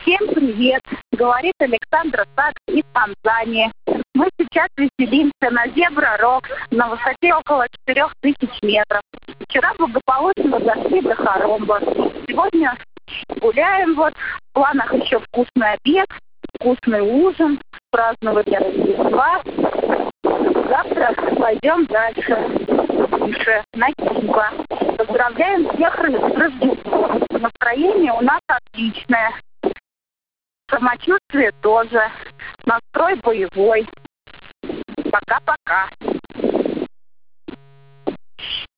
Всем привет! Говорит Александра Сакс из Танзании. Мы сейчас веселимся на Зебра-Рок на высоте около 4000 метров. Вчера благополучно дошли до Хоромбо. Сегодня гуляем вот. В планах еще вкусный обед, вкусный ужин, празднование Рождества. Завтра пойдем дальше, на Кимба. Поздравляем всех с Рождеством. Настроение у нас отличное. Самочувствие тоже. Настрой боевой. Пока-пока.